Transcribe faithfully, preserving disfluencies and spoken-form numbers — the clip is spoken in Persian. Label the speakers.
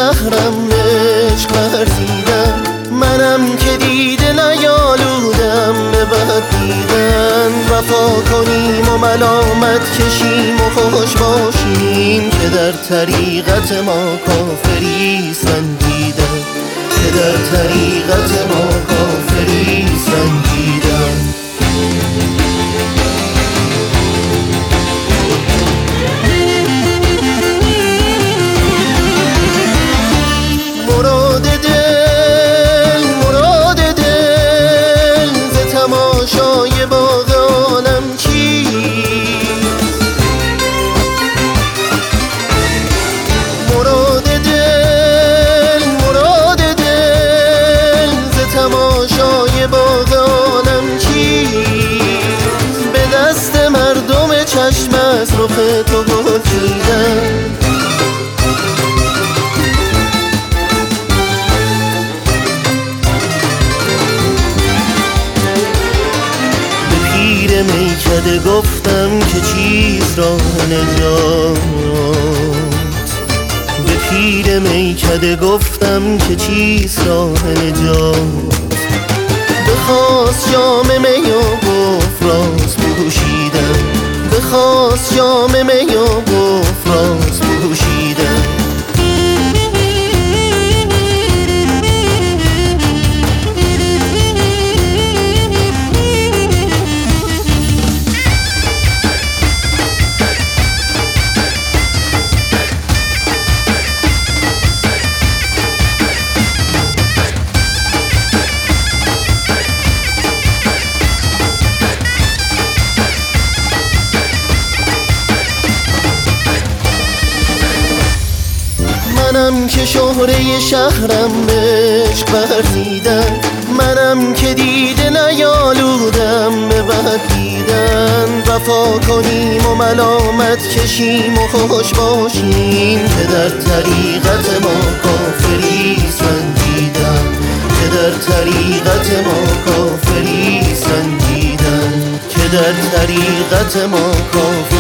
Speaker 1: شهرم عشق ورزیدن، منم که دیده نیالودم به بد دیدن. وفا کنیم و ملامت کشیم و خوش باشیم که در طریقت ما کافری سنجیدن، که در طریقت ما کافری سنجیدن. مراد دل مراد دل ز تماشای باغ عالم چیست؟ مراد دل مراد دل ز تماشای باغ عالم چیست؟ به دست مردم چشم از رخ تو گل چیدن. میکده گفتم که چیز راه نجات، به پیر میکده گفتم که چیز راه نجات. بخواست جام می و گفت راز پوشیدم، بخواست جام می و گفت راز پوشیدم. منم که شهره شهرم عشق ورزیدن، منم که دیده نیالودم به بد دیدن. وفا کنیم و ملامت کشیم و خوش باشیم که در طریقت ما کافری سنجیدن، که در طریقت ما کافری سنجیدن، که در طریقت ما کافری